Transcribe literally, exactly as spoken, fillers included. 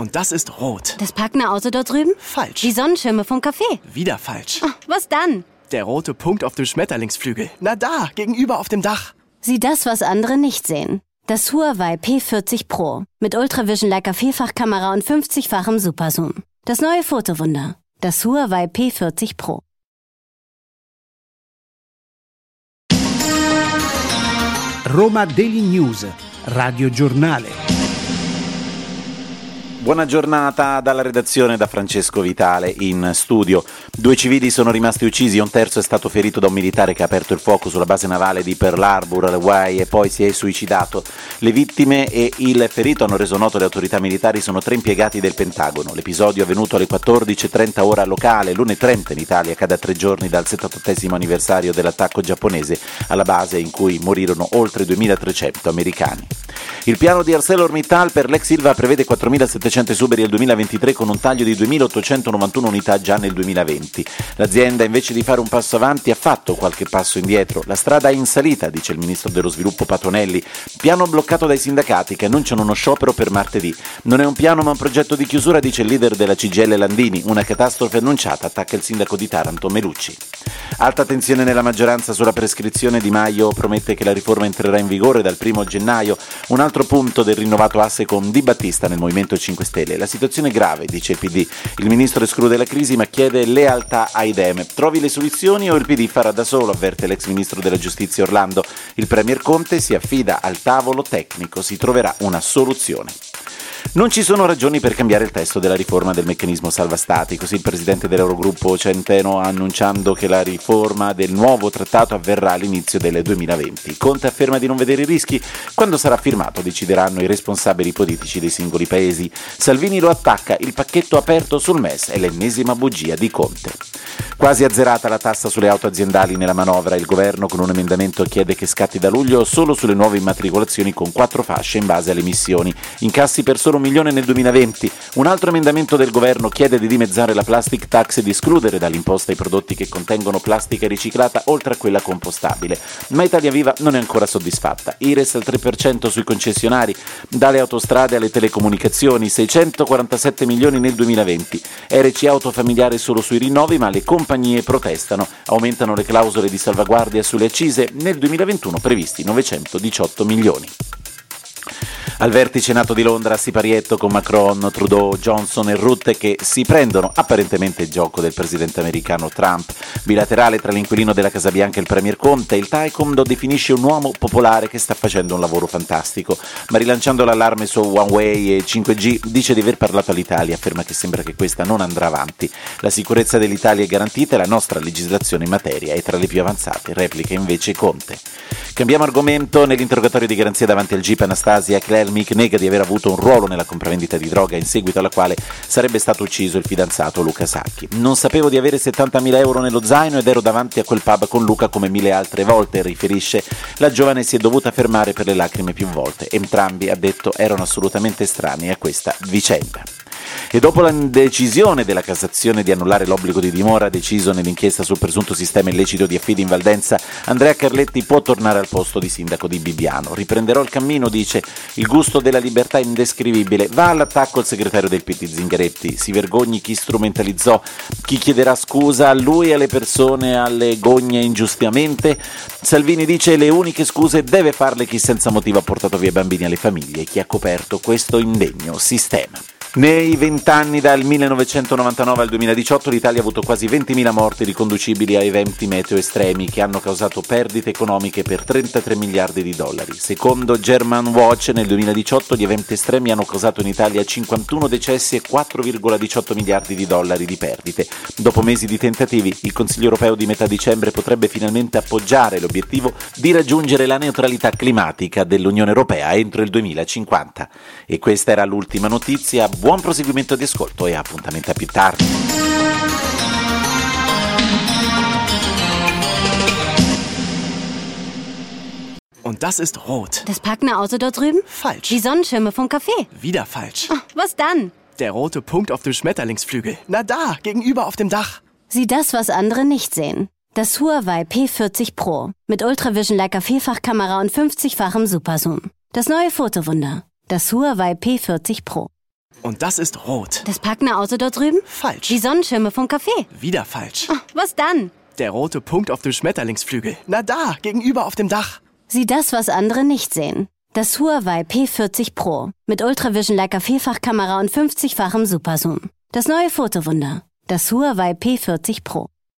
Und das ist rot. Das parkende Auto dort drüben? Falsch. Die Sonnenschirme vom Café? Wieder falsch. Oh, was dann? Der rote Punkt auf dem Schmetterlingsflügel. Na da, gegenüber auf dem Dach. Sieh das, was andere nicht sehen. Das Huawei P vierzig Pro. Mit Ultravision Leica Vielfachkamera und fünfzigfachem Superzoom. Das neue Fotowunder. Das Huawei P vierzig Pro. Roma Daily News, Radio Giornale. Buona giornata dalla redazione, da Francesco Vitale in studio. Due civili sono rimasti uccisi, un terzo è stato ferito da un militare che ha aperto il fuoco sulla base navale di Pearl Harbor, alle Hawaii, e poi si è suicidato. Le vittime e il ferito, hanno reso noto le autorità militari, sono tre impiegati del Pentagono. L'episodio è avvenuto alle quattordici e trenta ora locale, l'una e trenta in Italia, cade a tre giorni dal settantottesimo anniversario dell'attacco giapponese alla base in cui morirono oltre duemilatrecento americani. Il piano di ArcelorMittal per l'ex Ilva prevede quattromilasettecento esuberi al duemilaventitré con un taglio di duemilaottocentonovantuno unità già nel duemilaventi. L'azienda, invece di fare un passo avanti, ha fatto qualche passo indietro. La strada è in salita, dice il ministro dello sviluppo Patonelli. Piano bloccato dai sindacati che annunciano uno sciopero per martedì. Non è un piano ma un progetto di chiusura, dice il leader della C G I L Landini. Una catastrofe annunciata, attacca il sindaco di Taranto Melucci. Alta tensione nella maggioranza sulla prescrizione. Di Maio promette che la riforma entrerà in vigore dal primo gennaio. Un altro punto del rinnovato asse con Di Battista nel Movimento cinque Stelle. La situazione è grave, dice il P D. Il ministro esclude la crisi ma chiede lealtà ai Dem. Trovi le soluzioni o il P D farà da solo, avverte l'ex ministro della giustizia Orlando. Il premier Conte si affida al tavolo tecnico, si troverà una soluzione. Non ci sono ragioni per cambiare il testo della riforma del meccanismo salva stati, così il presidente dell'Eurogruppo Centeno annunciando che la riforma del nuovo trattato avverrà all'inizio del duemilaventi. Conte afferma di non vedere i rischi. Quando sarà firmato decideranno i responsabili politici dei singoli paesi. Salvini lo attacca, il pacchetto aperto sul M E S è l'ennesima bugia di Conte. Quasi azzerata la tassa sulle auto aziendali nella manovra, il governo con un emendamento chiede che scatti da luglio solo sulle nuove immatricolazioni con quattro fasce in base alle emissioni, incassi per solo un milione nel duemilaventi. Un altro emendamento del governo chiede di dimezzare la plastic tax e di escludere dall'imposta i prodotti che contengono plastica riciclata oltre a quella compostabile. Ma Italia Viva non è ancora soddisfatta. I R E S al tre per cento sui concessionari, dalle autostrade alle telecomunicazioni, seicentoquarantasette milioni nel duemilaventi. R C Auto familiare solo sui rinnovi, ma le compagnie protestano. Aumentano le clausole di salvaguardia sulle accise, nel duemilaventuno previsti novecentodiciotto milioni. Al vertice NATO di Londra, siparietto con Macron, Trudeau, Johnson e Rutte che si prendono apparentemente il gioco del presidente americano Trump. Bilaterale tra l'inquilino della Casa Bianca e il premier Conte, il Taekwondo definisce un uomo popolare che sta facendo un lavoro fantastico, ma rilanciando l'allarme su Huawei e cinque G dice di aver parlato all'Italia, afferma che sembra che questa non andrà avanti. La sicurezza dell'Italia è garantita e la nostra legislazione in materia è tra le più avanzate, replica invece Conte. Cambiamo argomento. Nell'interrogatorio di garanzia davanti al G I P Anastasia Klermich nega di aver avuto un ruolo nella compravendita di droga in seguito alla quale sarebbe stato ucciso il fidanzato Luca Sacchi. Non sapevo di avere settantamila euro nello zaino ed ero davanti a quel pub con Luca come mille altre volte, riferisce. La giovane si è dovuta fermare per le lacrime più volte. Entrambi, ha detto, erano assolutamente estranei a questa vicenda. E dopo la decisione della Cassazione di annullare l'obbligo di dimora deciso nell'inchiesta sul presunto sistema illecito di affidi in Valdenza, Andrea Carletti può tornare al posto di sindaco di Bibbiano. Riprenderò il cammino, dice, il gusto della libertà è indescrivibile. Va all'attacco il segretario del P D Zingaretti, si vergogni chi strumentalizzò, chi chiederà scusa a lui e alle persone alle gogne ingiustamente. Salvini dice le uniche scuse deve farle chi senza motivo ha portato via bambini alle famiglie e chi ha coperto questo indegno sistema. Nei vent'anni dal millenovecentonovantanove al duemiladiciotto l'Italia ha avuto quasi ventimila morti riconducibili a eventi meteo estremi che hanno causato perdite economiche per trentatré miliardi di dollari. Secondo German Watch nel duemiladiciotto gli eventi estremi hanno causato in Italia cinquantuno decessi e quattro virgola diciotto miliardi di dollari di perdite. Dopo mesi di tentativi, il Consiglio europeo di metà dicembre potrebbe finalmente appoggiare l'obiettivo di raggiungere la neutralità climatica dell'Unione Europea entro il duemilacinquanta. E questa era l'ultima notizia. Buon proseguimento di ascolto e appuntamento a più tardi. Und das ist rot. Das parkende Auto dort drüben? Falsch. Die Sonnenschirme vom Café? Wieder falsch. Oh, was dann? Der rote Punkt auf dem Schmetterlingsflügel. Na da, gegenüber auf dem Dach. Sieh das, was andere nicht sehen. Das Huawei P vierzig Pro. Mit Ultravision Leica Vielfachkamera und fünfzigfachem Superzoom. Das neue Fotowunder. Das Huawei P vierzig Pro. Und das ist rot. Das parkende Auto dort drüben? Falsch. Die Sonnenschirme vom Café? Wieder falsch. Oh, was dann? Der rote Punkt auf dem Schmetterlingsflügel. Na da, gegenüber auf dem Dach. Sieh das, was andere nicht sehen. Das Huawei P vierzig Pro mit Ultravision Leica Vielfachkamera und fünfzigfachem Superzoom. Das neue Fotowunder. Das Huawei P vierzig Pro.